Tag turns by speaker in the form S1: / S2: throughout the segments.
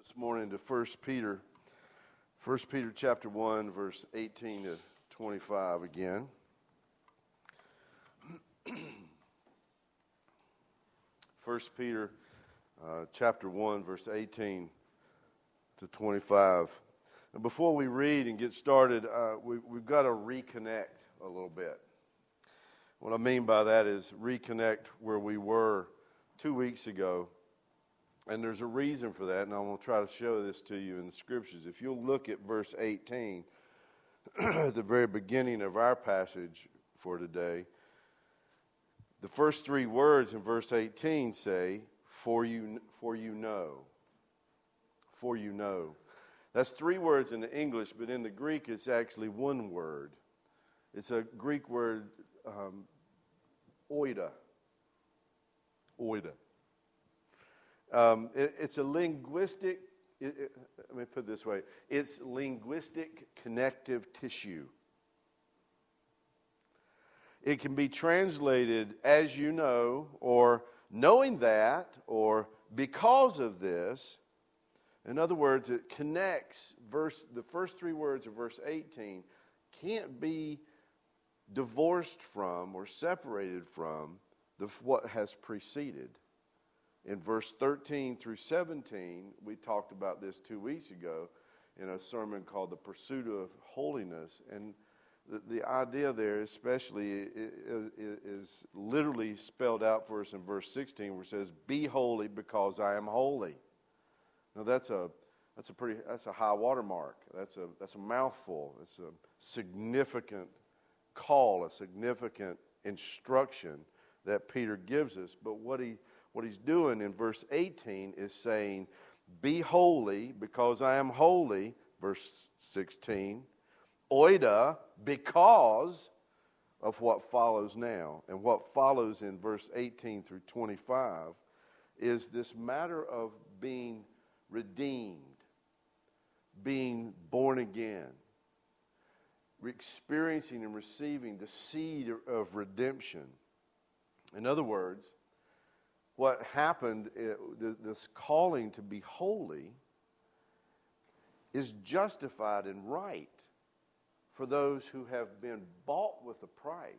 S1: this morning to 1 Peter. 1 Peter chapter 1, verse 18 to 25 again. 1 Peter chapter 1, verse 18 to 25. And before we read and get started, we've got to reconnect a little bit. What I mean by that is reconnect where we were 2 weeks ago. And there's a reason for that, and I'm going to try to show this to you in the Scriptures. If you'll look at verse 18, at the very beginning of our passage for today, the first three words in verse 18 say, for you know. For you know. That's three words in the English, but in the Greek it's actually one word. It's a Greek word, oida. Oida. It's a linguistic, let me put it this way, it's linguistic connective tissue. It can be translated as you know, or knowing that, or because of this. In other words, it connects, the first three words of verse 18 can't be divorced from or separated from what has preceded. In verse 13 through 17, we talked about this 2 weeks ago in a sermon called The Pursuit of Holiness. And the idea there especially is literally spelled out for us in verse 16 where it says, be holy because I am holy. Now that's a high watermark. That's a mouthful. It's a significant call, a significant instruction that Peter gives us. But what he's doing in verse 18 is saying, be holy because I am holy, verse 16. Oida, because of what follows now. And what follows in verse 18 through 25 is this matter of being redeemed, being born again, experiencing and receiving the seed of redemption. In other words, what happened, this calling to be holy, is justified and right for those who have been bought with a price,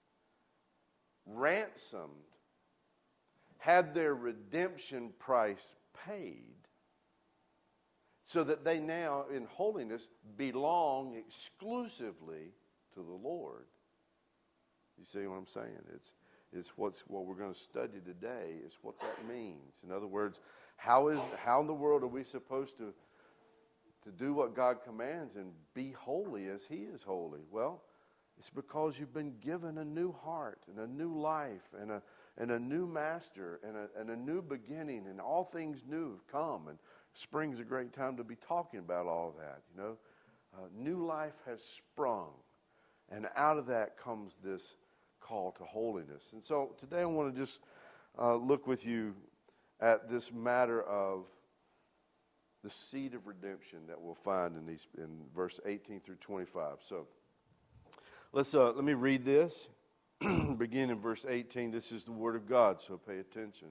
S1: ransomed, had their redemption price paid, so that they now, in holiness, belong exclusively to the Lord. You see what I'm saying? It's what we're going to study today is what that means. In other words, how in the world are we supposed to do what God commands and be holy as He is holy? Well, it's because you've been given a new heart and a new life and a new master and a new beginning, and all things new have come. And spring's a great time to be talking about all of that. You know, new life has sprung, and out of that comes this call to holiness. And so today I want to just look with you at this matter of the seed of redemption that we'll find in verse 18 through 25. So let me read this. Begin in verse 18. This is the word of God, so pay attention.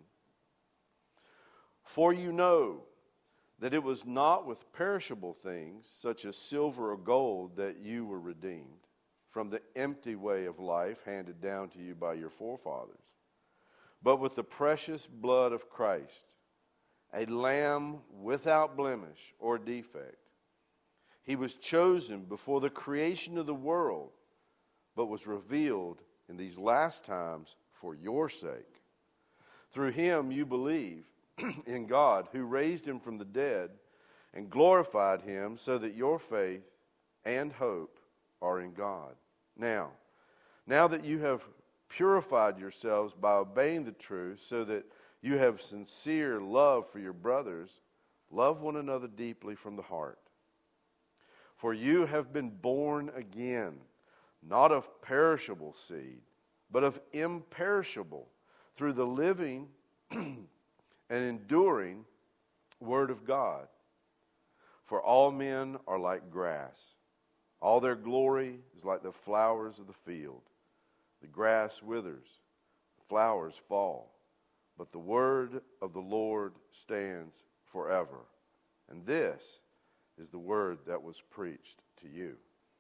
S1: For you know that it was not with perishable things, such as silver or gold, that you were redeemed from the empty way of life handed down to you by your forefathers, but with the precious blood of Christ, a lamb without blemish or defect. He was chosen before the creation of the world, but was revealed in these last times for your sake. Through him you believe in God, who raised him from the dead and glorified him, so that your faith and hope are in God. Now that you have purified yourselves by obeying the truth, so that you have sincere love for your brothers, love one another deeply from the heart. For you have been born again, not of perishable seed, but of imperishable, through the living and enduring Word of God. For all men are like grass. All their glory is like the flowers of the field. The grass withers, the flowers fall, but the word of the Lord stands forever. And this is the word that was preached to you.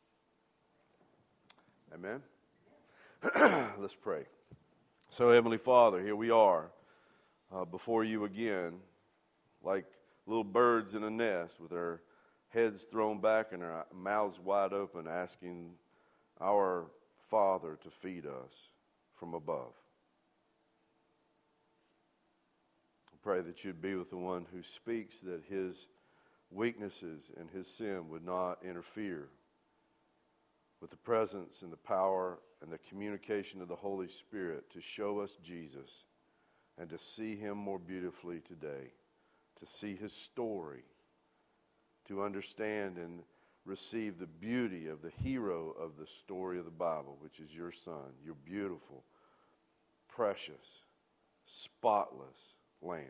S1: Amen? Let's pray. So, Heavenly Father, here we are before you again, like little birds in a nest with our heads thrown back and our mouths wide open, asking our Father to feed us from above. I pray that you'd be with the one who speaks, that his weaknesses and his sin would not interfere with the presence and the power and the communication of the Holy Spirit to show us Jesus and to see him more beautifully today, to see his story, to understand and receive the beauty of the hero of the story of the Bible, which is your Son, your beautiful, precious, spotless Lamb.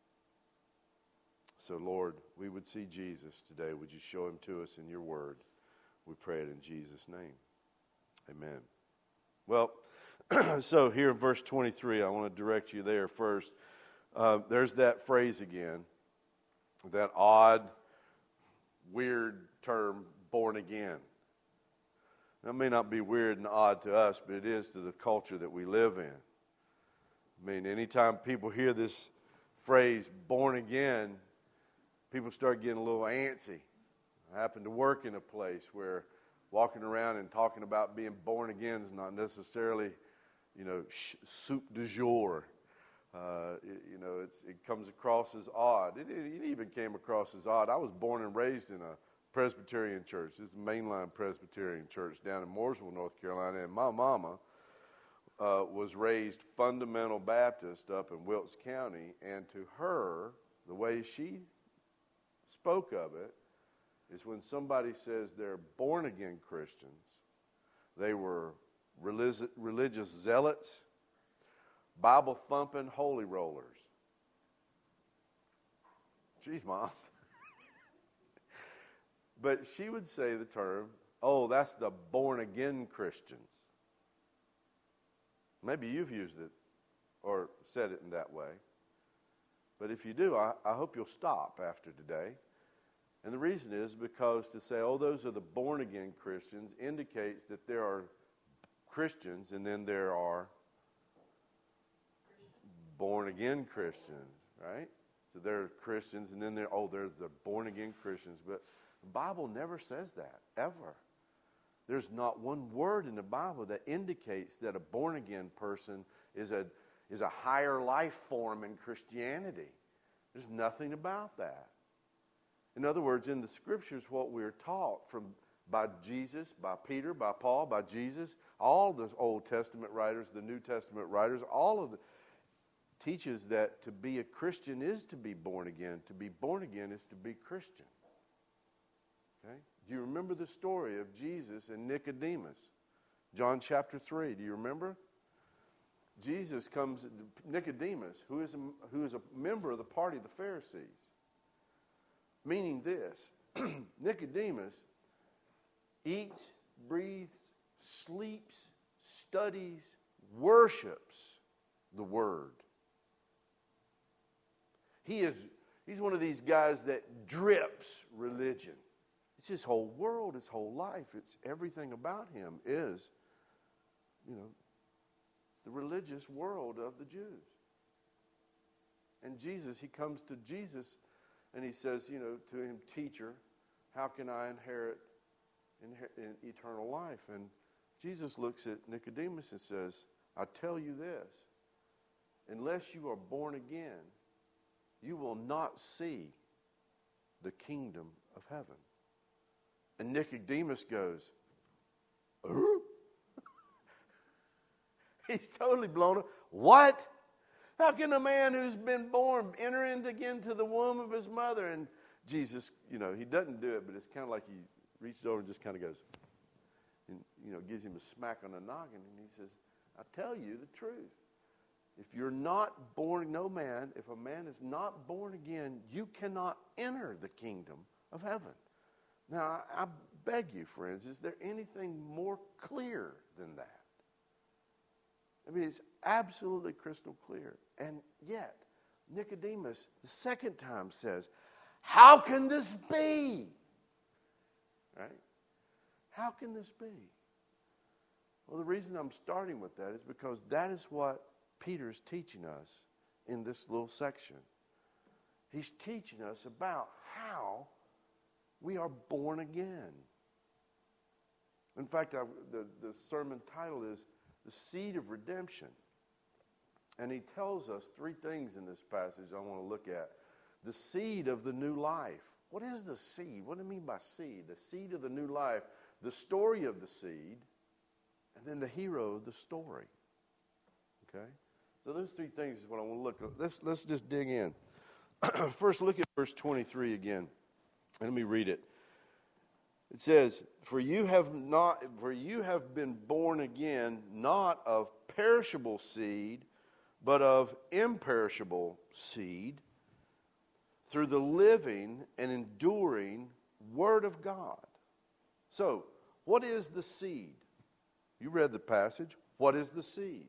S1: So, Lord, we would see Jesus today. Would you show him to us in your word? We pray it in Jesus' name. Amen. Well, so here in verse 23, I want to direct you there first. There's that phrase again, that odd, weird term, born again. That may not be weird and odd to us, but it is to the culture that we live in. I mean, anytime people hear this phrase, born again, people start getting a little antsy. I happen to work in a place where walking around and talking about being born again is not necessarily, soup du jour. It comes across as odd. It even came across as odd. I was born and raised in a Presbyterian church. This is a mainline Presbyterian church down in Mooresville, North Carolina. And my mama was raised fundamental Baptist up in Wilkes County. And to her, the way she spoke of it is when somebody says they're born-again Christians, they were religious zealots, Bible-thumping holy rollers. Jeez, Mom. But she would say the term, oh, that's the born-again Christians. Maybe you've used it or said it in that way. But if you do, I hope you'll stop after today. And the reason is because to say, oh, those are the born-again Christians indicates that there are Christians and then there are born-again Christians, right? So there are Christians and then there's the born-again Christians. But the Bible never says that, ever. There's not one word in the Bible that indicates that a born-again person is a higher life form in Christianity. There's nothing about that. In other words, in the Scriptures, what we're taught by Jesus, by Peter, by Paul, by Jesus, all the Old Testament writers, the New Testament writers, all of the teaches that to be a Christian is to be born again. To be born again is to be Christian. Okay? Do you remember the story of Jesus and Nicodemus? John chapter 3. Do you remember? Jesus comes, Nicodemus, who is a member of the party of the Pharisees. Meaning this, Nicodemus eats, breathes, sleeps, studies, worships the Word. He's one of these guys that drips religion. It's his whole world, his whole life. It's everything about him is, the religious world of the Jews. And he comes to Jesus and he says, to him, teacher, how can I inherit eternal life? And Jesus looks at Nicodemus and says, I tell you this, unless you are born again, you will not see the kingdom of heaven. And Nicodemus goes, he's totally blown up. What? How can a man who's been born enter again to the womb of his mother? And Jesus, he doesn't do it, but it's kind of like he reaches over and just kind of goes, and, gives him a smack on the noggin. And he says, I tell you the truth. If you're not born, if a man is not born again, you cannot enter the kingdom of heaven. Now, I beg you, friends, is there anything more clear than that? I mean, it's absolutely crystal clear. And yet, Nicodemus, the second time says, How can this be? Right? How can this be? Well, the reason I'm starting with that is because that is what Peter's teaching us in this little section. He's teaching us about how we are born again. In fact, the sermon title is The Seed of Redemption. And he tells us three things in this passage I want to look at. The seed of the new life. What is the seed? What do I mean by seed? The seed of the new life, the story of the seed, and then the hero of the story. Okay? So those three things is what I want to look at. Let's just dig in. First, look at verse 23 again. Let me read it. It says, For you have been born again, not of perishable seed, but of imperishable seed, through the living and enduring Word of God. So, what is the seed? You read the passage. What is the seed?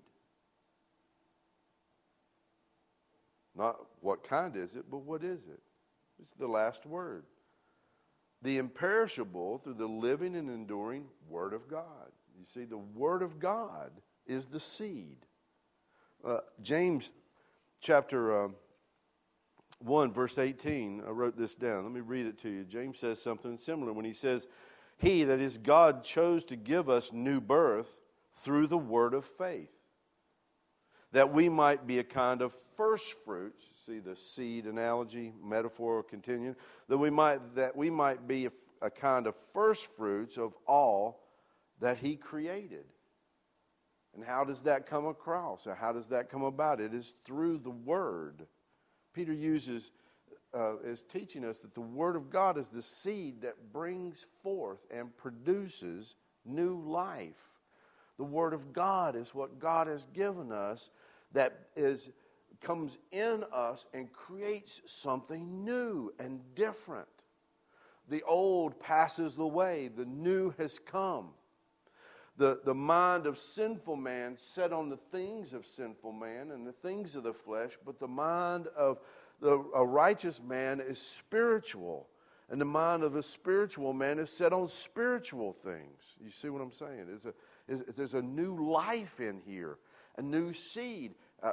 S1: Not what kind is it, but what is it? It's the last word. The imperishable through the living and enduring Word of God. You see, the Word of God is the seed. James chapter 1, verse 18, I wrote this down. Let me read it to you. James says something similar when he says, He, that is God, chose to give us new birth through the word of faith, that we might be a kind of first fruits. See the seed analogy, metaphor continuing. That we might be a kind of first fruits of all that He created. And how does that come across? Or how does that come about? It is through the Word. Peter is teaching us that the Word of God is the seed that brings forth and produces new life. The Word of God is what God has given us that comes in us and creates something new and different. The old passes away, the new has come. The mind of sinful man set on the things of sinful man and the things of the flesh, but the mind of a righteous man is spiritual, and the mind of a spiritual man is set on spiritual things. You see what I'm saying? There's a new life in here, a new seed,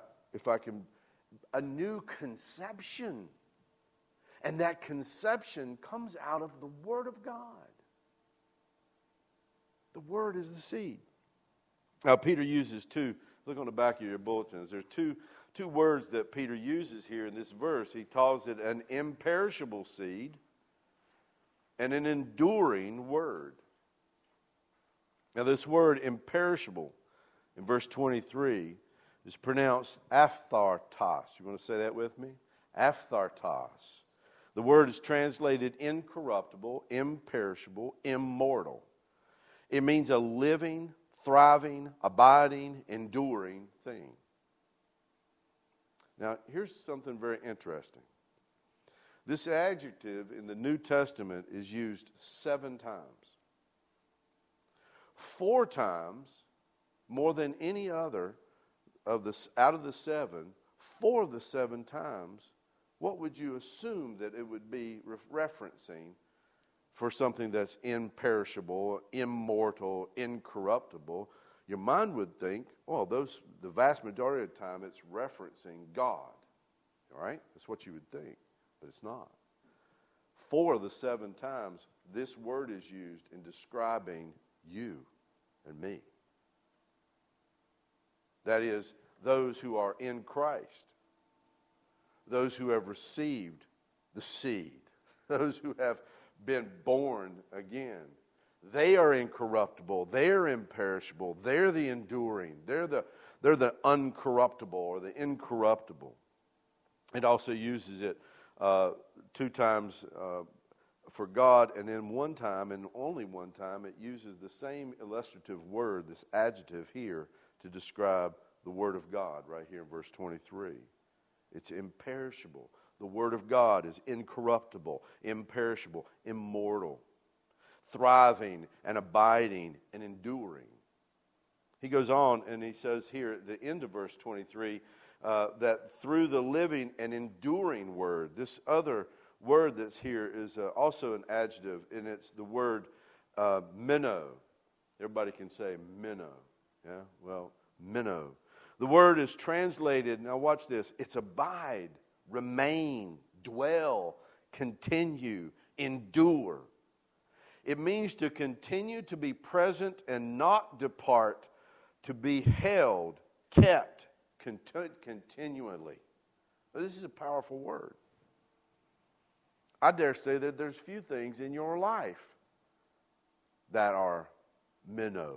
S1: a new conception. And that conception comes out of the Word of God. The Word is the seed. Now, Peter uses look on the back of your bulletins, there's two words that Peter uses here in this verse. He calls it an imperishable seed and an enduring word. Now, this word imperishable in verse 23 is pronounced aphthartos. You want to say that with me? Aphthartos. The word is translated incorruptible, imperishable, immortal. It means a living, thriving, abiding, enduring thing. Now, here's something very interesting. This adjective in the New Testament is used 7 times. 4 times, more than any other out of the 7, 4 of the 7 times, what would you assume that it would be referencing for something that's imperishable, immortal, incorruptible? Your mind would think, well, the vast majority of the time it's referencing God. All right? That's what you would think, but it's not. 4 of the 7 times this word is used in describing you and me. That is, those who are in Christ, those who have received the seed, those who have been born again. They are incorruptible. They are imperishable. They're the enduring. They're the uncorruptible or the incorruptible. It also uses it 2 times for God, and then 1 time, and only 1 time, it uses the same illustrative word, this adjective here, to describe the Word of God right here in verse 23. It's imperishable. The Word of God is incorruptible, imperishable, immortal, thriving and abiding and enduring. He goes on and he says here at the end of verse 23 that through the living and enduring Word, this other word that's here is also an adjective, and it's the word minnow. Everybody can say minnow. Yeah, well, minnow. The word is translated, now watch this, it's abide, remain, dwell, continue, endure. It means to continue to be present and not depart, to be held, kept, continually. Well, this is a powerful word. I dare say that there's few things in your life that are minnow.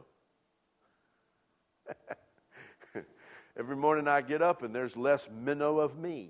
S1: Every morning I get up and there's less minnow of me.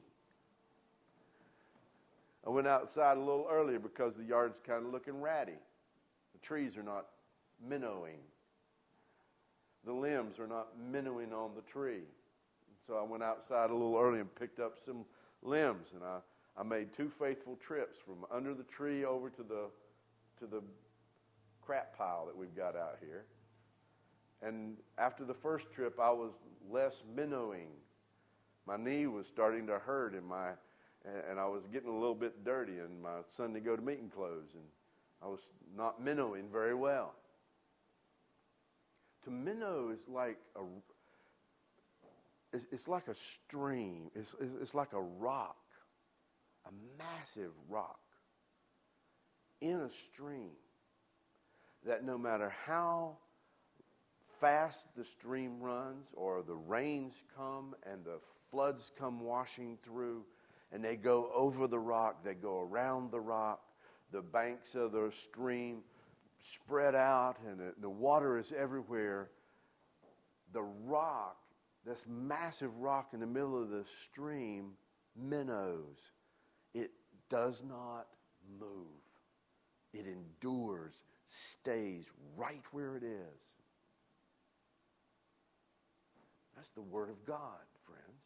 S1: I went outside a little earlier because the yard's kind of looking ratty. The trees are not minnowing. The limbs are not minnowing on the tree. So I went outside a little early and picked up some limbs, and I made 2 faithful trips from under the tree over to the crap pile that we've got out here. And after the first trip, I was less minnowing. My knee was starting to hurt, and I was getting a little bit dirty in my Sunday go-to-meeting clothes, and I was not minnowing very well. To minnow is like it's like a stream. It's like a rock, a massive rock in a stream that no matter how fast the stream runs or the rains come and the floods come washing through and they go over the rock, they go around the rock, the banks of the stream spread out and the water is everywhere. The rock, this massive rock in the middle of the stream, minnows. It does not move. It endures, stays right where it is. That's the Word of God, friends.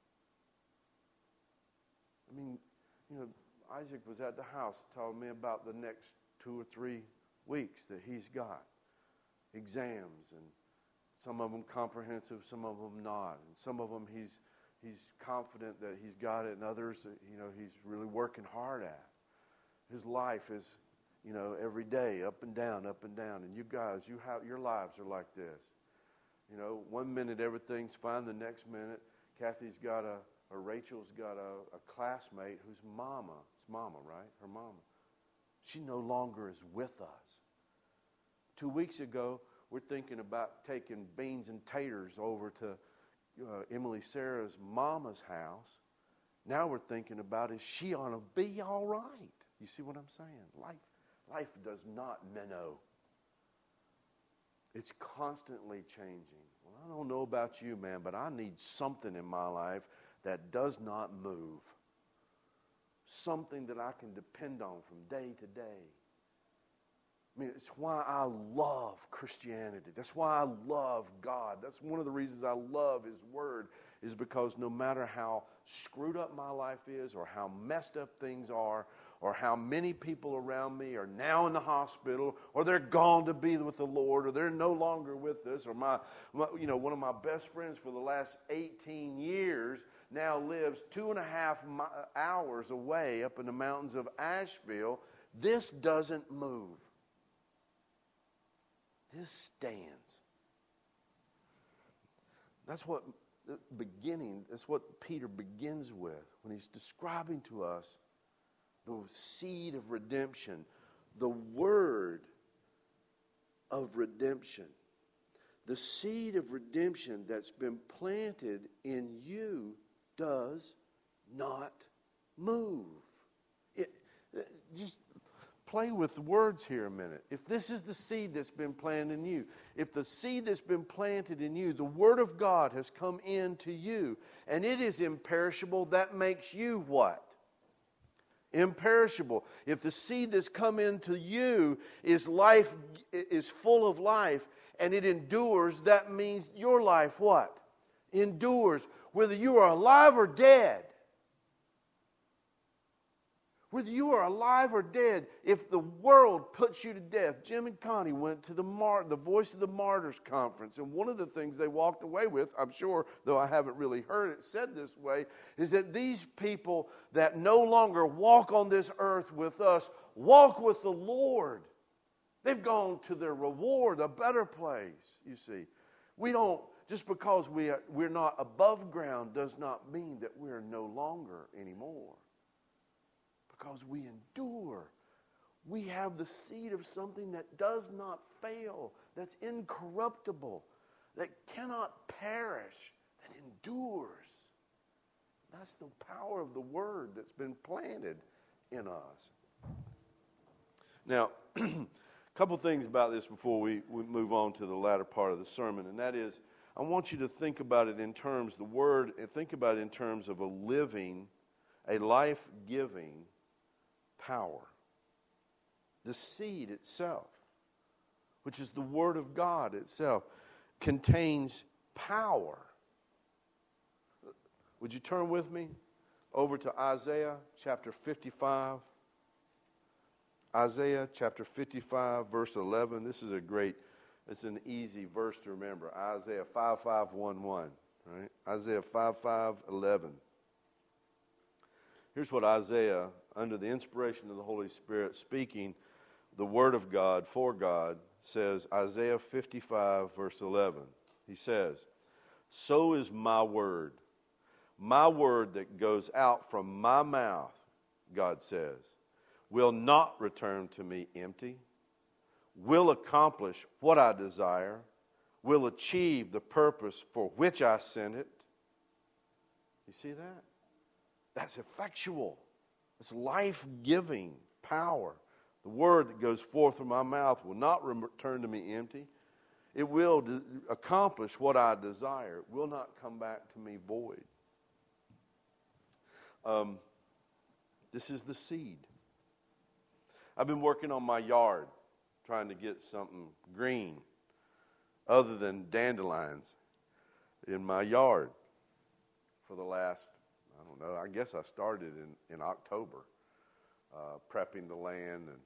S1: I mean, Isaac was at the house telling me about the next 2 or 3 weeks that he's got exams, and some of them comprehensive, some of them not, and some of them he's confident that he's got it, and others, he's really working hard at. His life is, every day up and down, and you guys, your lives are like this. One minute everything's fine, the next minute Kathy's got Rachel's got a classmate whose mama, it's mama, right? Her mama. She no longer is with us. 2 weeks ago, we're thinking about taking beans and taters over to Emily Sarah's mama's house. Now we're thinking about, is she going to be all right? You see what I'm saying? Life does not minnow. It's constantly changing. Well, I don't know about you, man, but I need something in my life that does not move. Something that I can depend on from day to day. I mean, it's why I love Christianity. That's why I love God. That's one of the reasons I love His Word, is because no matter how screwed up my life is, or how messed up things are, or how many people around me are now in the hospital, or they're gone to be with the Lord, or they're no longer with us, or one of my best friends for the last 18 years now lives 2.5 hours away up in the mountains of Asheville. This doesn't move. This stands. That's what Peter begins with when he's describing to us the seed of redemption, the word of redemption. The seed of redemption that's been planted in you does not move. Just play with words here a minute. If this is the seed that's been planted in you, if the seed that's been planted in you, the Word of God has come into you, and it is imperishable, that makes you what? Imperishable. If the seed that's come into you is full of life, and it endures, that means your life what? Endures. Whether you are alive or dead. Whether you are alive or dead, if the world puts you to death. Jim and Connie went to the Voice of the Martyrs conference, and one of the things they walked away with, I'm sure, though I haven't really heard it said this way, is that these people that no longer walk on this earth with us, walk with the Lord. They've gone to their reward, a better place, you see. We don't, just because we're not above ground does not mean that we're no longer anymore. Because we endure. We have the seed of something that does not fail, that's incorruptible, that cannot perish, that endures. That's the power of the Word that's been planted in us. Now, a couple things about this before we move on to the latter part of the sermon, and that is, I want you to think about it in terms, the Word, and think about it in terms of a life-giving power. The seed itself, which is the Word of God itself, contains power. Would you turn with me over to Isaiah chapter 55? Isaiah chapter 55, verse 11. This is it's an easy verse to remember. Isaiah 55:11. Right? Isaiah 55:11. Here's what Isaiah, under the inspiration of the Holy Spirit, speaking the Word of God for God, says, Isaiah 55, verse 11. He says, "So is my word that goes out from my mouth," God says, "will not return to me empty, will accomplish what I desire, will achieve the purpose for which I sent it." You see that? That's effectual. It's life-giving power. The word that goes forth from my mouth will not return to me empty. It will accomplish what I desire. It will not come back to me void. This is the seed. I've been working on my yard, trying to get something green other than dandelions in my yard for the last, I don't know, I guess I started in October, prepping the land, and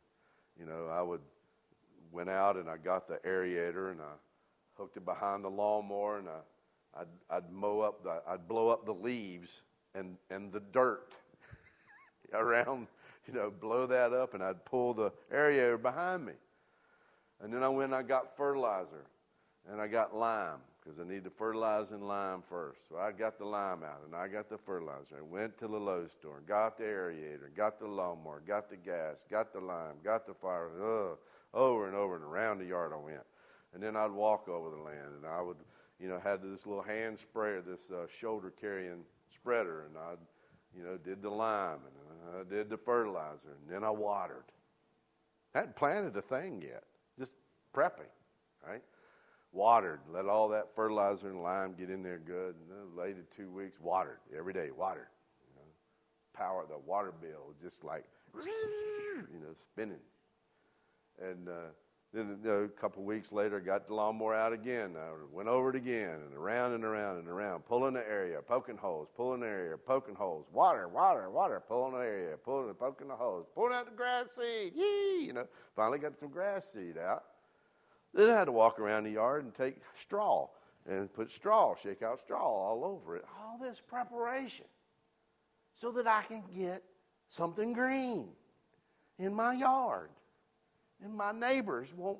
S1: went out and I got the aerator and I hooked it behind the lawnmower, and I'd blow up the leaves and the dirt around, blow that up, and I'd pull the aerator behind me. And then I went and I got fertilizer, and I got lime, because I need to fertilize and lime first. So I got the lime out, and I got the fertilizer. I went to the Lowe's store, and got the aerator, got the lawnmower, got the gas, got the lime, got the fire, over and over and around the yard I went. And then I'd walk over the land, and I would, had this little hand sprayer, this shoulder-carrying spreader, and I, did the lime, and I did the fertilizer, and then I watered. I hadn't planted a thing yet, just prepping, right? Watered, let all that fertilizer and lime get in there good, and then later 2 weeks, watered, every day, watered. Power, the water bill, just like, spinning. And then a couple of weeks later, got the lawnmower out again. I went over it again, and around and around and around, pulling the area, poking holes, pulling the area, poking holes, water, pulling the area, poking the holes, pulling out the grass seed, finally got some grass seed out. Then I had to walk around the yard and take straw and shake out straw all over it. All this preparation so that I can get something green in my yard. And my neighbors won't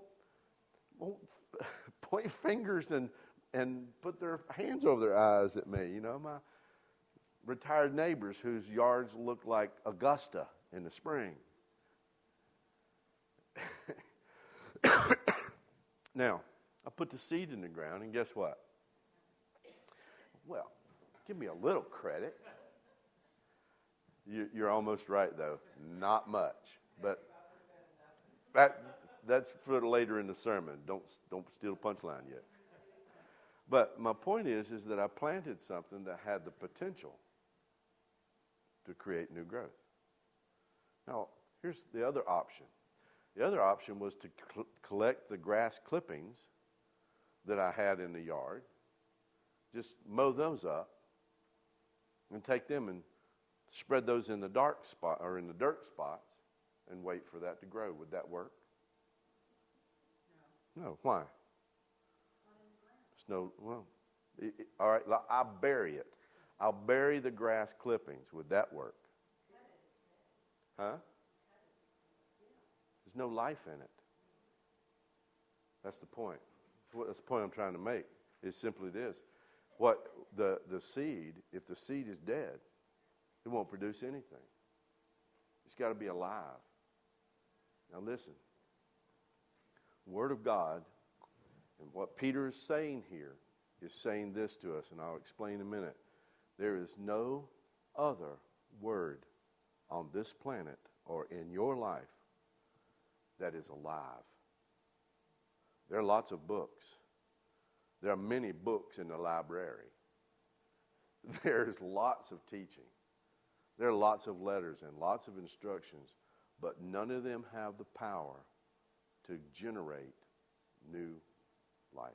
S1: point fingers and put their hands over their eyes at me. My retired neighbors whose yards look like Augusta in the spring. Now, I put the seed in the ground, and guess what? Well, give me a little credit. You're almost right, though. Not much. But that's for later in the sermon. Don't steal the punchline yet. But my point is that I planted something that had the potential to create new growth. Now, here's the other option. The other option was to collect the grass clippings that I had in the yard, just mow those up, and take them and Spread those in the dark spot or in the dirt spots and wait for that to grow. Would that work? No. Why? It's no. Well, all right. I'll bury it. I'll bury the grass clippings. Would that work? Huh? There's no life in it. That's the point. That's the point I'm trying to make. Is simply this: what the seed, if the seed is dead, it won't produce anything. It's got to be alive. Now listen. Word of God, and what Peter is saying here is saying this to us, and I'll explain in a minute. There is no other word on this planet or in your life that is alive. There are lots of books. There are many books in the library. There's lots of teaching. There are lots of letters and lots of instructions, but none of them have the power to generate new life.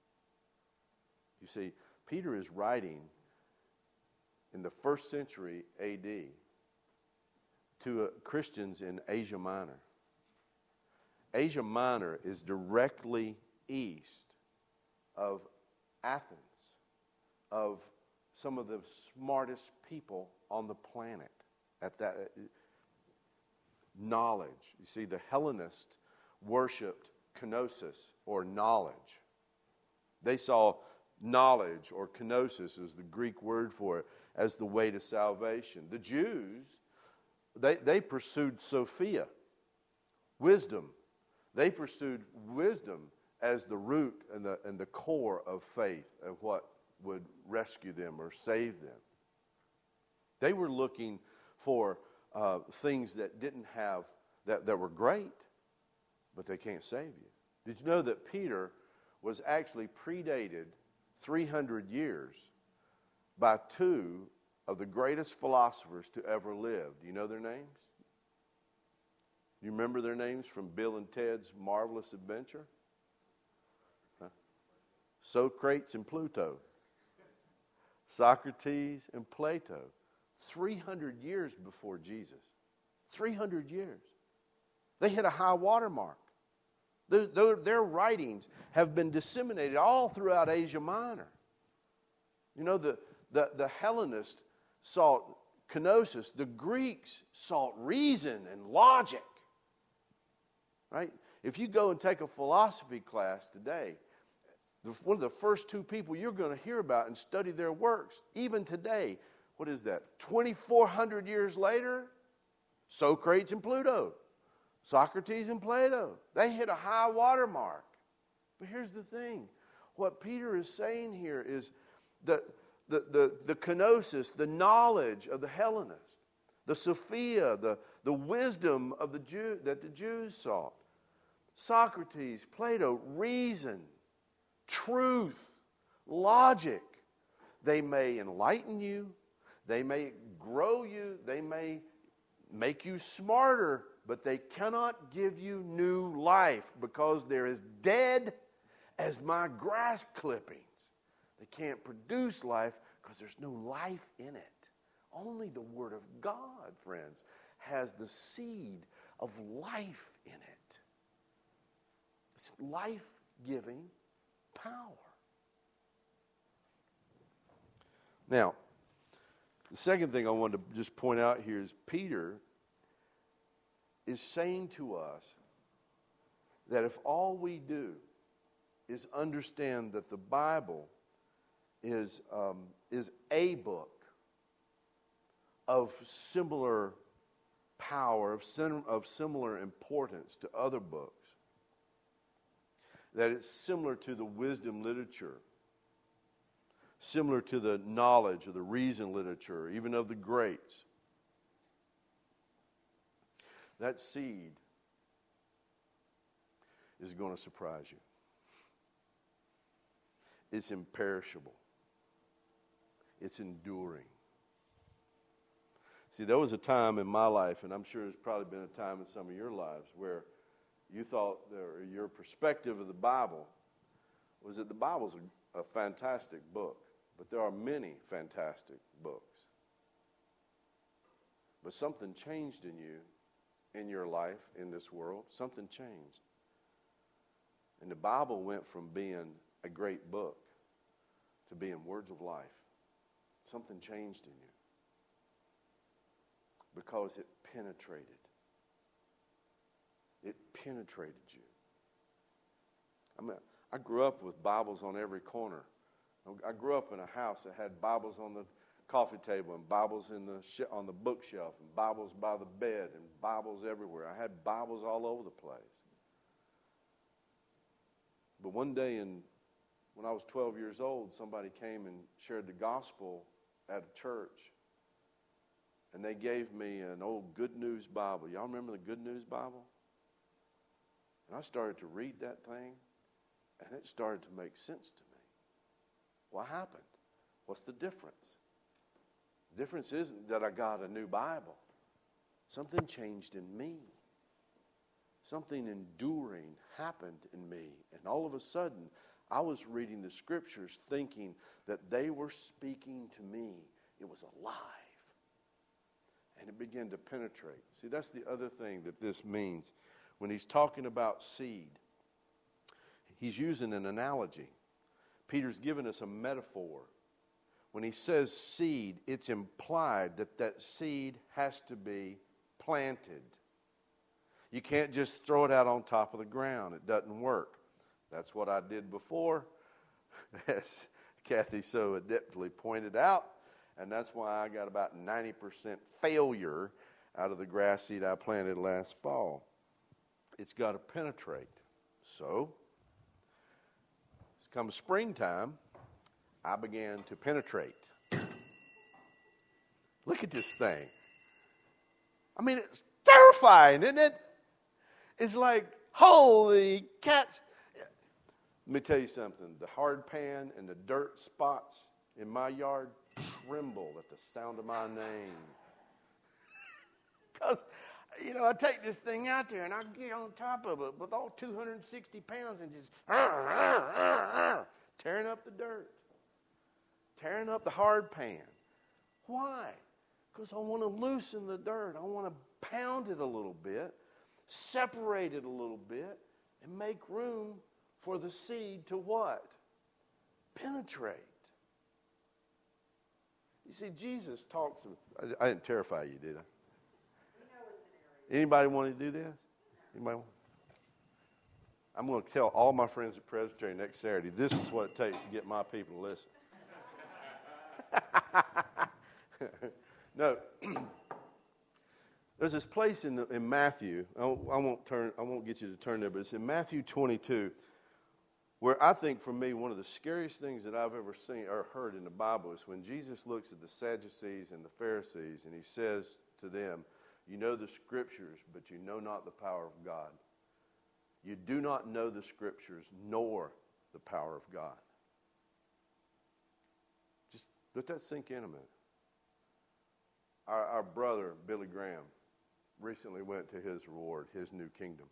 S1: You see, Peter is writing in the 1st century A.D. to Christians in Asia Minor. Asia Minor is directly east of Athens, of some of the smartest people on the planet at that knowledge. You see, the Hellenists worshipped kenosis, or knowledge. They saw knowledge, or kenosis is the Greek word for it, as the way to salvation. The Jews, they pursued Sophia, wisdom. They pursued wisdom as the root and the core of faith, of what would rescue them or save them. They were looking for things that didn't have, that were great, but they can't save you. Did you know that Peter was actually predated 300 years by 2 of the greatest philosophers to ever live? Do you know their names? You remember their names from Bill and Ted's Marvelous Adventure? Huh? Socrates and Pluto. Socrates and Plato. 300 years before Jesus. 300 years. They hit a high water mark. Their writings have been disseminated all throughout Asia Minor. You know, the Hellenists sought kenosis. The Greeks sought reason and logic. Right? If you go and take a philosophy class today, one of the first 2 people you're going to hear about and study their works, even today, what is that? 2,400 years later, Socrates and Pluto. Socrates and Plato. They hit a high water mark. But here's the thing. What Peter is saying here is the kenosis, the knowledge of the Hellenists, the Sophia, the wisdom of the Jew that the Jews sought. Socrates, Plato, reason, truth, logic. They may enlighten you. They may grow you. They may make you smarter, but they cannot give you new life, because they're as dead as my grass clippings. They can't produce life because there's no life in it. Only the Word of God, friends, has the seed of life in it. It's life-giving power. Now, the second thing I wanted to just point out here is Peter is saying to us that if all we do is understand that the Bible is a book of similar power, of similar importance to other books, that it's similar to the wisdom literature, similar to the knowledge or the reason literature, even of the greats, that seed is going to surprise you. It's imperishable. It's enduring. See, there was a time in my life, and I'm sure there's probably been a time in some of your lives, where you thought, or your perspective of the Bible was that the Bible's a fantastic book, but there are many fantastic books. But something changed in you, in your life, in this world. Something changed. And the Bible went from being a great book to being words of life. Something changed in you because it penetrated. It penetrated you. I grew up with Bibles on every corner. I grew up in a house that had Bibles on the coffee table and Bibles on the bookshelf and Bibles by the bed and Bibles everywhere. I had Bibles all over the place. But one day when I was 12 years old, somebody came and shared the gospel at a church. And they gave me an old Good News Bible. Y'all remember the Good News Bible? And I started to read that thing, and it started to make sense to me. What happened? What's the difference? The difference isn't that I got a new Bible. Something changed in me. Something enduring happened in me. And all of a sudden, I was reading the scriptures thinking that they were speaking to me. It was alive. And it began to penetrate. See, that's the other thing that this means. When he's talking about seed, he's using an analogy. Peter's given us a metaphor. When he says seed, it's implied that that seed has to be planted. You can't just throw it out on top of the ground. It doesn't work. That's what I did before, as Kathy so adeptly pointed out. And that's why I got about 90% failure out of the grass seed I planted last fall. It's got to penetrate. So, come springtime, I began to penetrate. Look at this thing. I mean, it's terrifying, isn't it? It's like, holy cats. Let me tell you something. The hard pan and the dirt spots in my yard tremble at the sound of my name. Because, I take this thing out there and I get on top of it with all 260 pounds and just tearing up the dirt, tearing up the hard pan. Why? Because I want to loosen the dirt. I want to pound it a little bit, separate it a little bit, and make room for the seed to what? Penetrate. You see, Jesus talks. I didn't terrify you, did I? Anybody want to do this? Anybody? I'm going to tell all my friends at Presbytery next Saturday, this is what it takes to get my people to listen. No. There's this place in Matthew. I won't get you to turn there, but it's in Matthew 22, where I think for me one of the scariest things that I've ever seen or heard in the Bible is when Jesus looks at the Sadducees and the Pharisees and he says to them, "You know the Scriptures, but you know not the power of God. You do not know the Scriptures nor the power of God." Just let that sink in a minute. Our brother, Billy Graham, recently went to his reward, his new kingdom.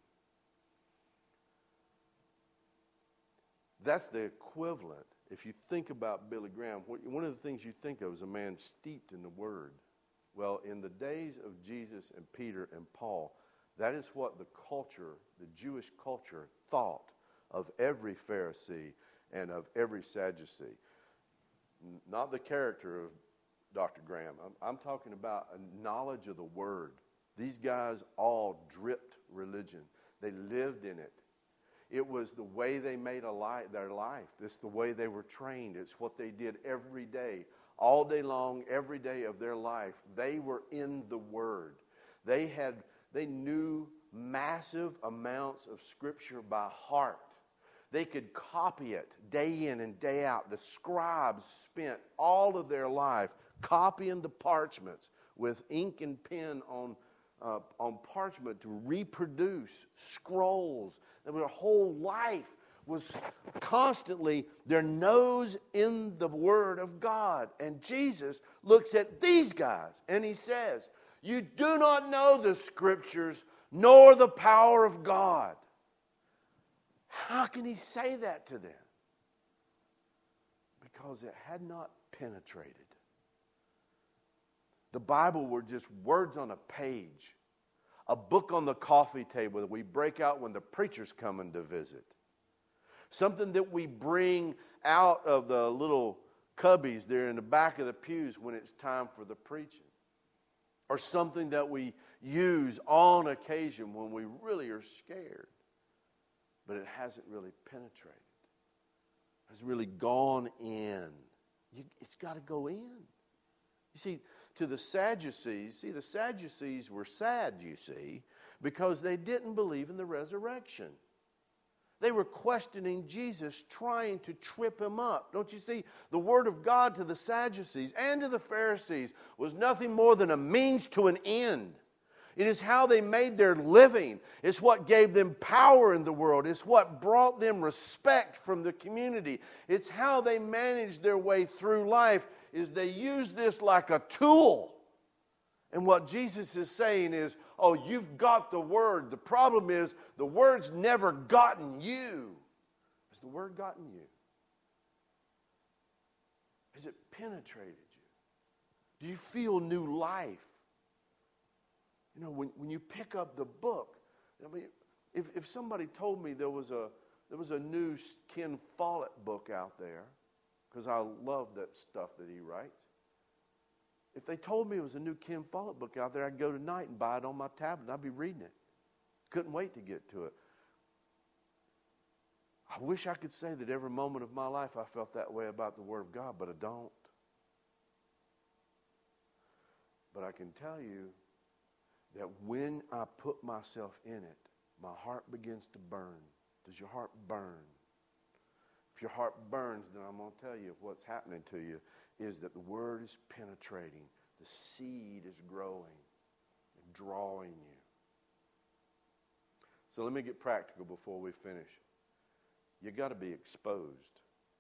S1: That's the equivalent. If you think about Billy Graham, one of the things you think of is a man steeped in the Word. Well, in the days of Jesus and Peter and Paul, that is what the culture, the Jewish culture, thought of every Pharisee and of every Sadducee. Not the character of Dr. Graham. I'm talking about a knowledge of the Word. These guys all dripped religion. They lived in it. It was the way they made their life. It's the way they were trained. It's what they did every day. All day long, every day of their life, they were in the Word. They knew massive amounts of Scripture by heart. They could copy it day in and day out. The scribes spent all of their life copying the parchments with ink and pen on parchment to reproduce scrolls. Their whole life was constantly their nose in the Word of God. And Jesus looks at these guys and he says, "You do not know the Scriptures nor the power of God." How can he say that to them? Because it had not penetrated. the Bible were just words on a page, a book on the coffee table that we break out when the preacher's coming to visit, something that we bring out of the little cubbies there in the back of the pews when it's time for the preaching, or something that we use on occasion when we really are scared, but it hasn't really penetrated, has really gone in. It's got to go in. You see, to the Sadducees, the Sadducees were sad, you see, because they didn't believe in the resurrection. They were questioning Jesus, trying to trip him up. Don't you see? The Word of God to the Sadducees and to the Pharisees was nothing more than a means to an end. It is how they made their living. It's what gave them power in the world. It's what brought them respect from the community. It's how they managed their way through life, is they used this like a tool. And what Jesus is saying is, oh, you've got the Word. The problem is the Word's never gotten you. Has the Word gotten you? Has it penetrated you? Do you feel new life? You know, when you pick up the book, I mean, if somebody told me there was a new Ken Follett book out there, because I love that stuff that he writes. If they told me it was a new Ken Follett book out there, I'd go tonight and buy it on my tablet. I'd be reading it. Couldn't wait to get to it. I wish I could say that every moment of my life I felt that way about the Word of God, but I don't. But I can tell you that when I put myself in it, my heart begins to burn. Does your heart burn? If your heart burns, then I'm going to tell you what's happening to you is that the Word is penetrating. The seed is growing and drawing you. So let me get practical before we finish. You got to be exposed.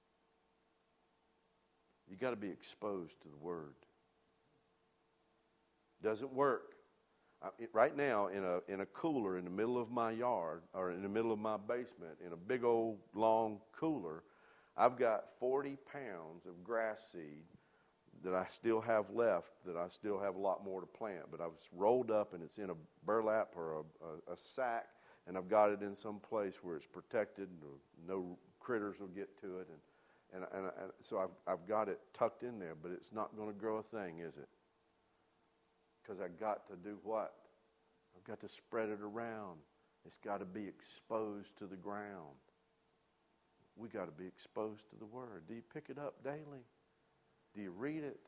S1: You got to be exposed to the Word. Doesn't work. Right now, in a cooler in the middle of my yard, or in the middle of my basement, in a big old long cooler, I've got 40 pounds of grass seed that I still have left, that I still have a lot more to plant. But I've rolled up and it's in a burlap or a sack, and I've got it in some place where it's protected, and no critters will get to it. And so I've got it tucked in there, but it's not going to grow a thing, is it? Because I've got to do what? I've got to spread it around. It's got to be exposed to the ground. We got to be exposed to the Word. Do you pick it up daily? Do you read it?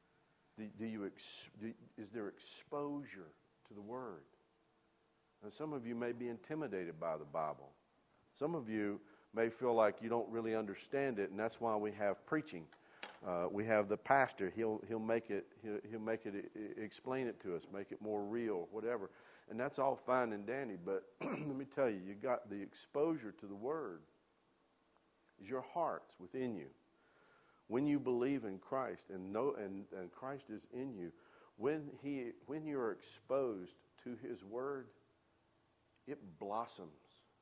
S1: Is there exposure to the Word? And some of you may be intimidated by the Bible. Some of you may feel like you don't really understand it, and that's why we have preaching. We have the pastor. He'll make it explain it to us, make it more real, whatever. And that's all fine and dandy. But let me tell you, you got the exposure to the Word. Is your heart's within you. When you believe in Christ and know and Christ is in you, when you are exposed to His Word, it blossoms.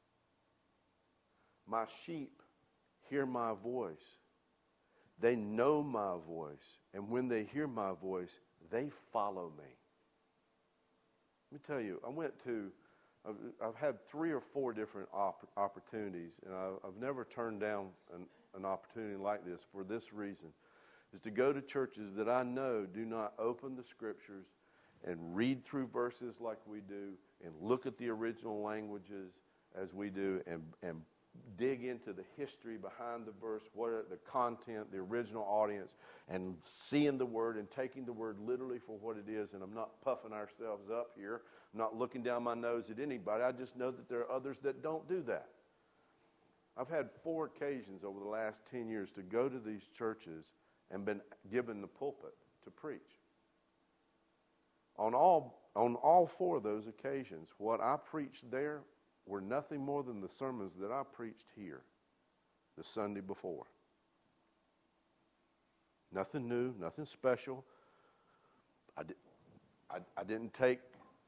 S1: My sheep hear my voice. They know my voice, and when they hear my voice, they follow me. Let me tell you, I've had 3 or 4 different opportunities, and I've never turned down an opportunity like this for this reason, is to go to churches that I know do not open the Scriptures and read through verses like we do, and look at the original languages as we do, and dig into the history behind the verse, what are the content, the original audience, and seeing the Word and taking the Word literally for what it is. And I'm not puffing ourselves up here. I'm not looking down my nose at anybody. I just know that there are others that don't do that. I've had 4 occasions over the last 10 years to go to these churches and been given the pulpit to preach. On all 4 of those occasions, what I preached there were nothing more than the sermons that I preached here the Sunday before. Nothing new, nothing special. I didn't take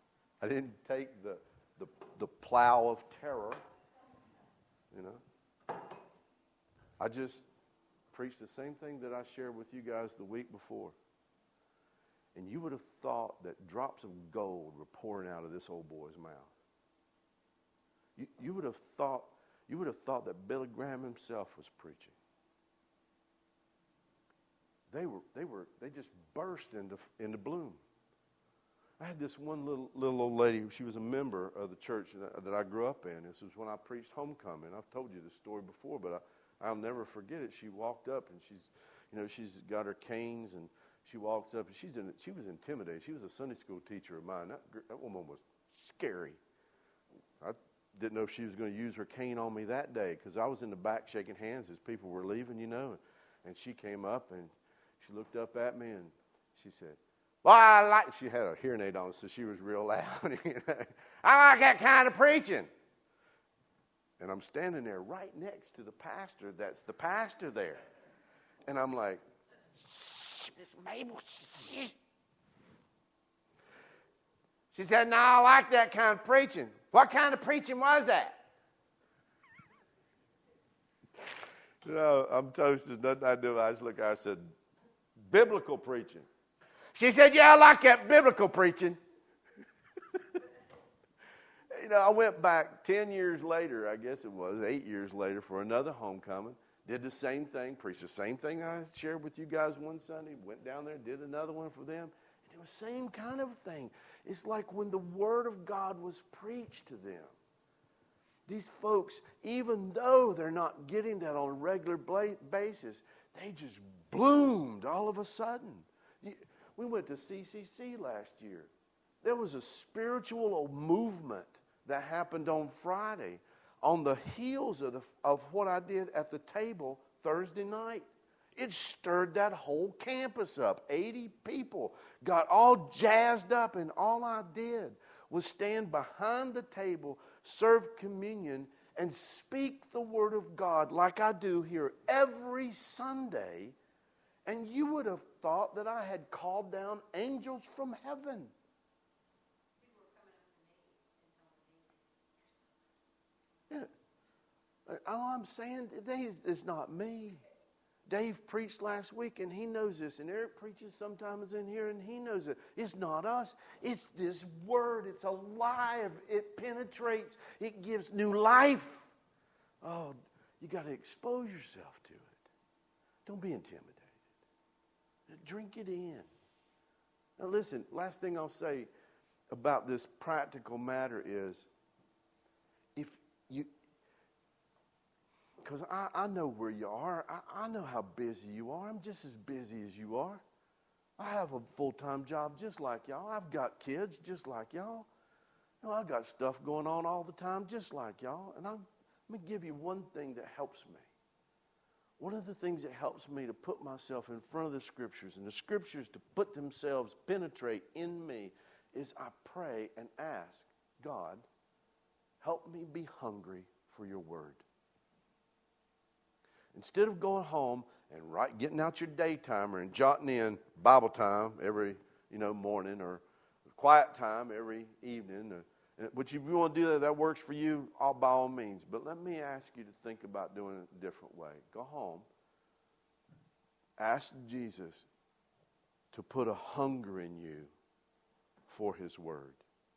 S1: the plow of terror, you know. I just preached the same thing that I shared with you guys the week before. And you would have thought that drops of gold were pouring out of this old boy's mouth. You would have thought that Billy Graham himself was preaching. They just burst into bloom. I had this one little old lady. She was a member of the church that I grew up in. This was when I preached homecoming. I've told you this story before, but I'll never forget it. She walked up and she's got her canes, and she walks up and she was intimidated. She was a Sunday school teacher of mine. That woman was scary. I didn't know if she was going to use her cane on me that day, because I was in the back shaking hands as people were leaving, And she came up and she looked up at me and she said, "Well, she had a hearing aid on, so she was real loud. I like that kind of preaching." And I'm standing there right next to the pastor. That's the pastor there. And I'm like, "Shh, Miss Mabel, shh." She said, "No, I like that kind of preaching." "What kind of preaching was that?" I'm toast. There's nothing I do. I just look at her and said, "Biblical preaching." She said, "Yeah, I like that biblical preaching." I went back 10 years later, I guess it was, 8 years later, for another homecoming. Did the same thing, preached the same thing I shared with you guys one Sunday. Went down there, did another one for them. And it was the same kind of thing. It's like when the Word of God was preached to them. These folks, even though they're not getting that on a regular basis, they just bloomed all of a sudden. We went to CCC last year. There was a spiritual movement that happened on Friday on the heels of what I did at the table Thursday night. It stirred that whole campus up. 80 people got all jazzed up, and all I did was stand behind the table, serve communion, and speak the Word of God like I do here every Sunday. And you would have thought that I had called down angels from heaven. Yeah. All I'm saying today is not me. Dave preached last week, and he knows this. And Eric preaches sometimes in here, and he knows it. It's not us. It's this Word. It's alive. It penetrates. It gives new life. Oh, you got to expose yourself to it. Don't be intimidated. Drink it in. Now listen, last thing I'll say about this practical matter is, if you, because I know where you are. I know how busy you are. I'm just as busy as you are. I have a full-time job just like y'all. I've got kids just like y'all. I've got stuff going on all the time just like y'all. And let me give you one thing that helps me. One of the things that helps me to put myself in front of the Scriptures, and the Scriptures to put themselves, penetrate in me, is I pray and ask, God, help me be hungry for your Word. Instead of going home and getting out your day timer and jotting in Bible time every morning, or quiet time every evening, which if you want to do that works for you, by all means. But let me ask you to think about doing it a different way. Go home. Ask Jesus to put a hunger in you for His Word.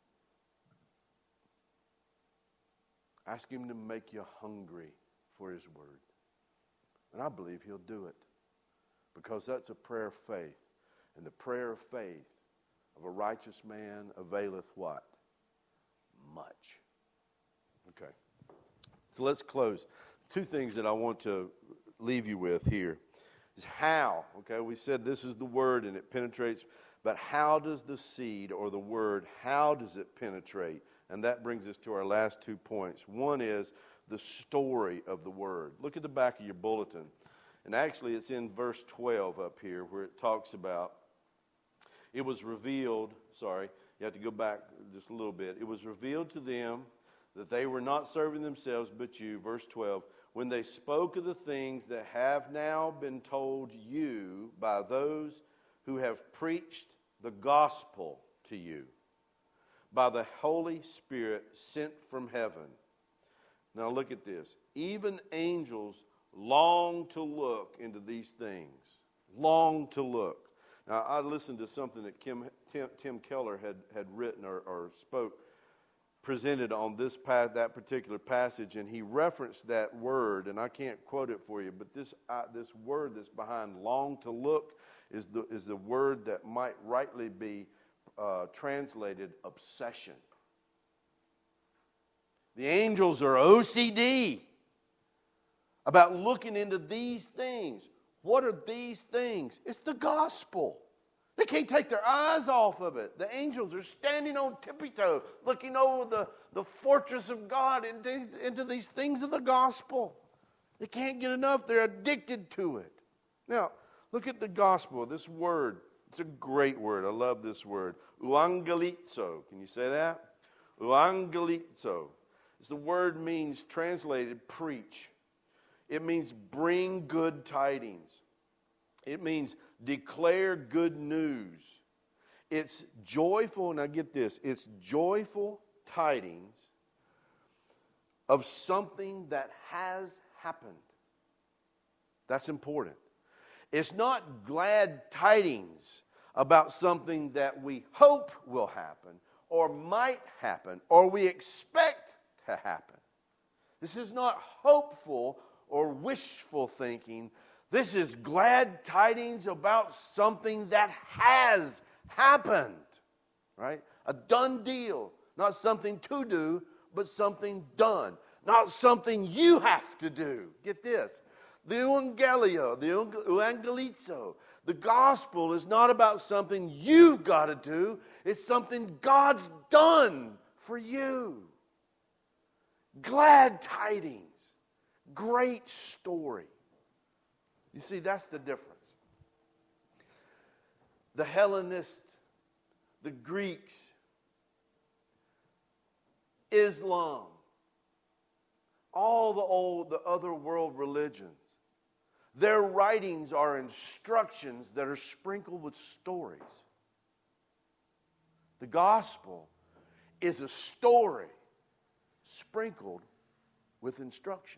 S1: Ask Him to make you hungry for His Word. And I believe He'll do it, because that's a prayer of faith. And the prayer of faith of a righteous man availeth what? Much. Okay. So let's close. Two things that I want to leave you with here is how. Okay, we said this is the Word and it penetrates, but how does the seed or the Word, how does it penetrate? And that brings us to our last 2 points. One is the story of the Word. Look at the back of your bulletin. And actually it's in verse 12 up here where it talks about, it was revealed, you have to go back just a little bit. It was revealed to them that they were not serving themselves but you, verse 12, when they spoke of the things that have now been told you by those who have preached the gospel to you by the Holy Spirit sent from heaven. Now look at this. Even angels long to look into these things. Long to look. Now, I listened to something that Tim Keller had written or spoke, presented on that particular passage, and he referenced that word, and I can't quote it for you, but this word that's behind long to look is the word that might rightly be translated obsession. The angels are OCD about looking into these things. What are these things? It's the gospel. They can't take their eyes off of it. The angels are standing on tippy-toe, looking over the fortress of God into these things of the gospel. They can't get enough. They're addicted to it. Now, look at the gospel, this word. It's a great word. I love this word. Euangelizo. Can you say that? Euangelizo. The word means, translated, preach. It means bring good tidings. It means declare good news. It's joyful, now get this, it's joyful tidings of something that has happened. That's important. It's not glad tidings about something that we hope will happen or might happen or we expect to happen. This is not hopeful or wishful thinking. This is glad tidings about something that has happened, right? A done deal. Not something to do, but something done. Not something you have to do. Get this. The Euangelio, the Euangelizo, the gospel is not about something you've got to do. It's something God's done for you. Glad tidings. Great story. You see, that's the difference. The Hellenists, the Greeks, Islam, all the other world religions, their writings are instructions that are sprinkled with stories. The gospel is a story sprinkled with instructions.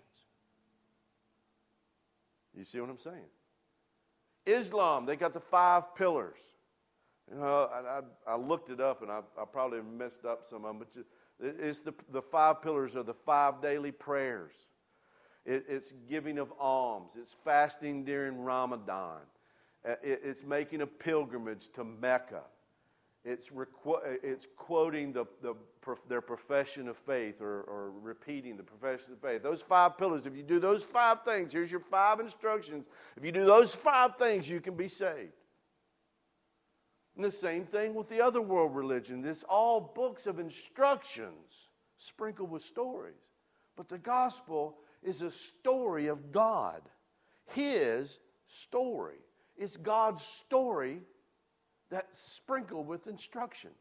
S1: You see what I'm saying? Islam, they got the 5 pillars. You know, I looked it up, and I probably messed up some of them, but it's the 5 pillars are the 5 daily prayers. It's giving of alms. It's fasting during Ramadan. It's making a pilgrimage to Mecca. It's quoting their profession of faith or repeating the profession of faith. Those 5 pillars, if you do those 5 things, here's your 5 instructions. If you do those 5 things, you can be saved. And the same thing with the other world religion. It's all books of instructions sprinkled with stories. But the gospel is a story of God. His story. It's God's story that's sprinkled with instructions.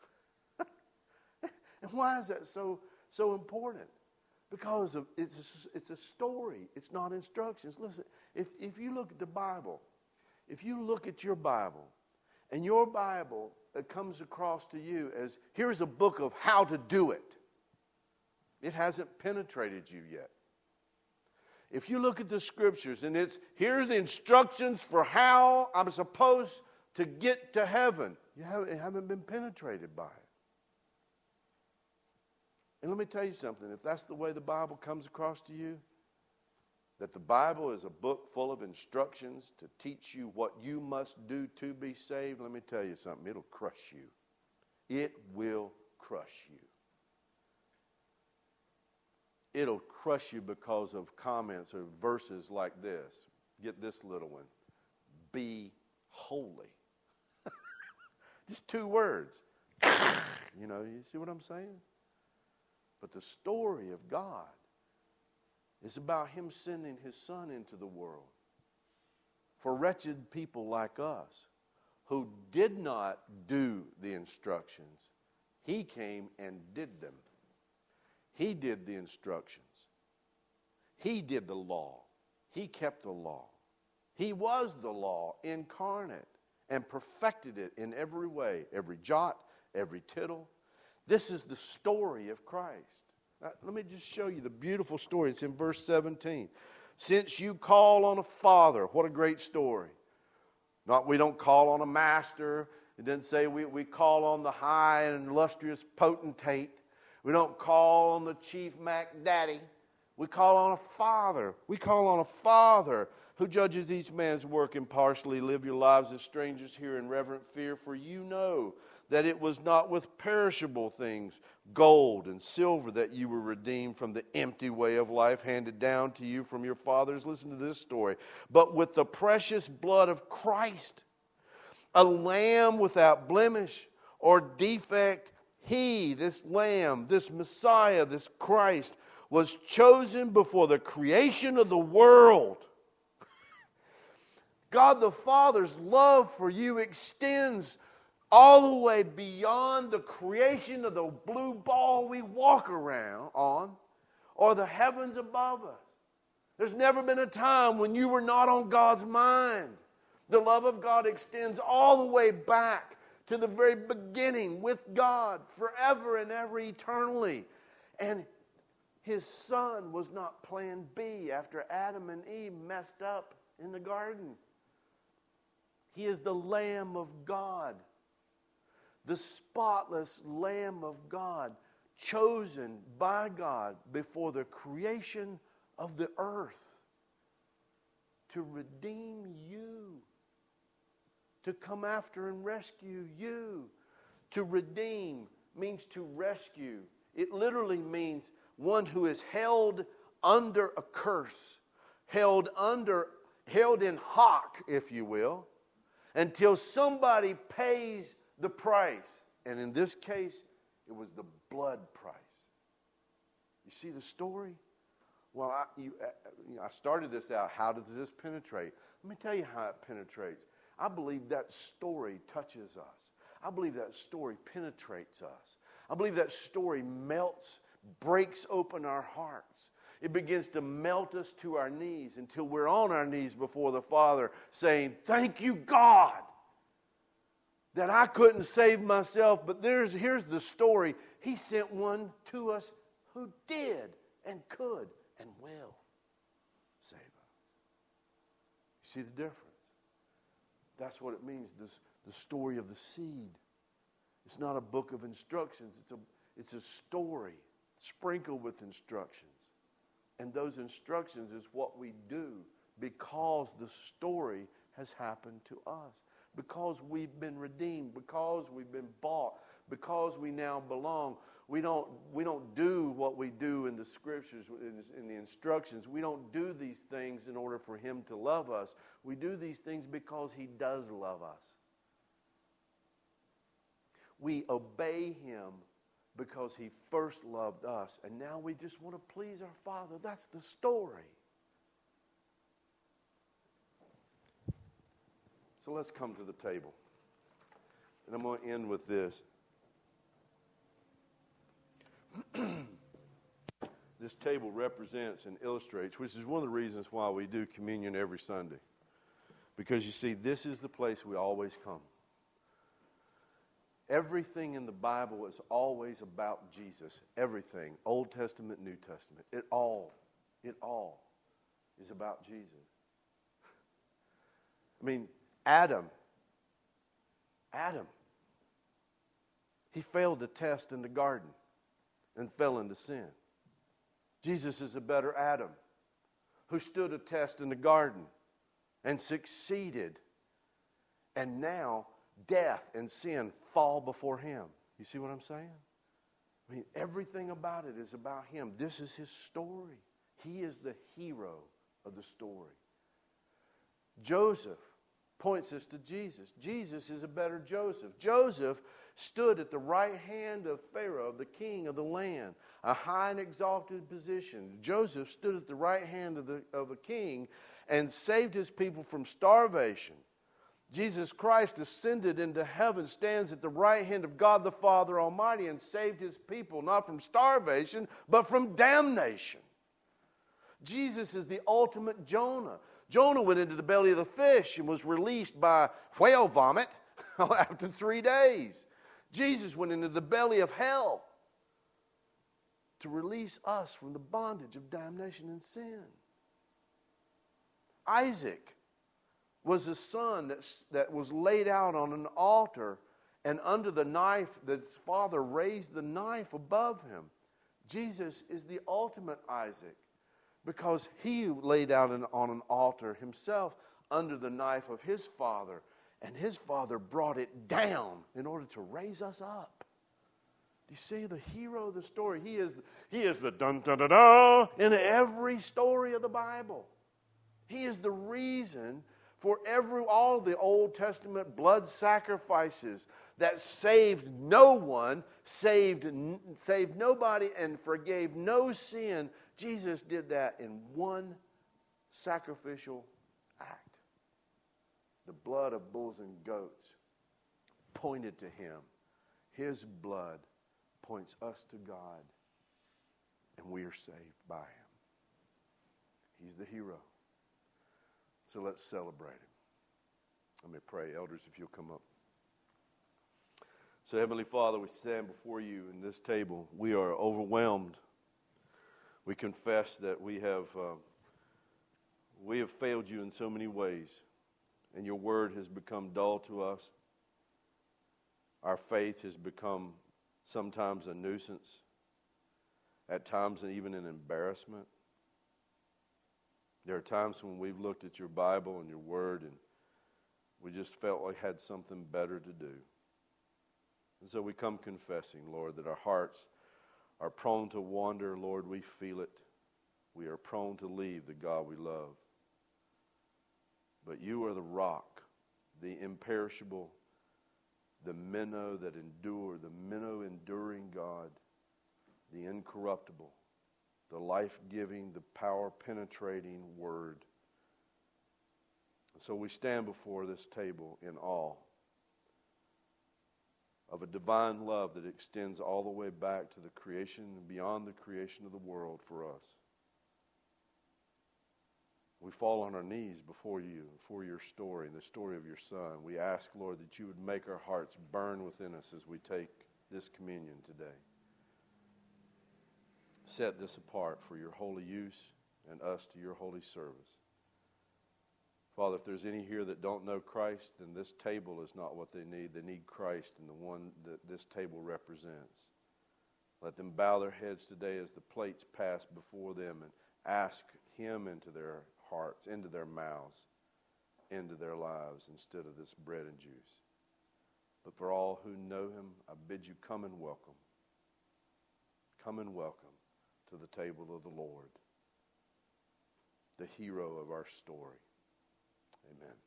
S1: And why is that so important? Because it's a story. It's not instructions. Listen, if you look at the Bible, if you look at your Bible, and your Bible comes across to you as, here's a book of how to do it, it hasn't penetrated you yet. If you look at the scriptures and here's the instructions for how I'm supposed to get to heaven, you haven't been penetrated by it. And let me tell you something, if that's the way the Bible comes across to you, that the Bible is a book full of instructions to teach you what you must do to be saved, let me tell you something, it'll crush you. It will crush you. It'll crush you because of comments or verses like this. Get this little one. Be holy. Just 2 words. You know, you see what I'm saying? But the story of God is about Him sending His Son into the world for wretched people like us who did not do the instructions. He came and did them. He did the instructions. He did the law. He kept the law. He was the law incarnate and perfected it in every way, every jot, every tittle. This is the story of Christ. Now, let me just show you the beautiful story. It's in verse 17. Since you call on a father, what a great story. We don't call on a master. It doesn't say we call on the high and illustrious potentate. We don't call on the chief Mac Daddy. We call on a Father. We call on a Father who judges each man's work impartially. Live your lives as strangers here in reverent fear, for you know that it was not with perishable things, gold and silver, that you were redeemed from the empty way of life handed down to you from your fathers. Listen to this story. But with the precious blood of Christ, a lamb without blemish or defect, he, this lamb, this Messiah, this Christ, was chosen before the creation of the world. God the Father's love for you extends all the way beyond the creation of the blue ball we walk around on or the heavens above us. There's never been a time when you were not on God's mind. The love of God extends all the way back to the very beginning with God, forever and ever, eternally. And His Son was not plan B after Adam and Eve messed up in the garden. He is the Lamb of God, the spotless Lamb of God, chosen by God before the creation of the earth to redeem you, to come after and rescue you. To redeem means to rescue. It literally means one who is held under a curse, held in hock, if you will, until somebody pays the price. And in this case, it was the blood price. You see the story? Well, I started this out. How does this penetrate? Let me tell you how it penetrates. I believe that story touches us. I believe that story penetrates us. I believe that story breaks open our hearts. It begins to melt us to our knees until we're on our knees before the Father saying, thank you, God, that I couldn't save myself, but here's the story. He sent one to us who did and could and will save us. You see the difference? That's what it means, the story of the seed. It's not a book of instructions. It's a story sprinkled with instructions. And those instructions is what we do because the story has happened to us. Because we've been redeemed. Because we've been bought. Because we now belong. We don't do what we do in the scriptures, in the instructions. We don't do these things in order for Him to love us. We do these things because He does love us. We obey Him because He first loved us. And now we just want to please our Father. That's the story. So let's come to the table. And I'm going to end with this. This table represents and illustrates, which is one of the reasons why we do communion every Sunday. Because you see, this is the place we always come. Everything in the Bible is always about Jesus. Everything. Old Testament, New Testament. It all is about Jesus. I mean, Adam, he failed the test in the garden and fell into sin. Jesus is a better Adam who stood a test in the garden and succeeded. And now death and sin fall before Him. You see what I'm saying? I mean, everything about it is about Him. This is His story. He is the hero of the story. Joseph points us to Jesus. Jesus is a better Joseph. Joseph stood at the right hand of Pharaoh, the king of the land, a high and exalted position. Joseph stood at the right hand of a king and saved his people from starvation. Jesus Christ ascended into heaven, stands at the right hand of God the Father Almighty, and saved His people not from starvation, but from damnation. Jesus is the ultimate Jonah. Jonah went into the belly of the fish and was released by whale vomit after 3 days. Jesus went into the belly of hell to release us from the bondage of damnation and sin. Isaac was a son that was laid out on an altar, and under the knife, the father raised the knife above him. Jesus is the ultimate Isaac, because he laid out on an altar himself under the knife of his father, and his father brought it down in order to raise us up. Do you see the hero of the story? He is the dun-dun-dun-dun in every story of the Bible. He is the reason for all the Old Testament blood sacrifices that saved no one, saved nobody, and forgave no sin. Jesus did that in one sacrificial act. The blood of bulls and goats pointed to him. His blood points us to God, and we are saved by him. He's the hero. So let's celebrate him. Let me pray. Elders, if you'll come up. So, Heavenly Father, we stand before you in this table. We are overwhelmed. We confess that we have failed you in so many ways, and your word has become dull to us. Our faith has become sometimes a nuisance, at times even an embarrassment. There are times when we've looked at your Bible and your word, and we just felt like we had something better to do. And so we come confessing, Lord, that our hearts are prone to wander. Lord, we feel it. We are prone to leave the God we love. But you are the rock, the imperishable, the minnow that endure, the minnow enduring God, the incorruptible, the life-giving, the power-penetrating Word. And so we stand before this table in awe of a divine love that extends all the way back to the creation and beyond the creation of the world for us. We fall on our knees before you, for your story, the story of your Son. We ask, Lord, that you would make our hearts burn within us as we take this communion today. Set this apart for your holy use and us to your holy service. Father, if there's any here that don't know Christ, then this table is not what they need. They need Christ and the one that this table represents. Let them bow their heads today as the plates pass before them and ask him into their hearts, into their mouths, into their lives instead of this bread and juice. But for all who know him, I bid you come and welcome. Come and welcome to the table of the Lord, the hero of our story. Amen.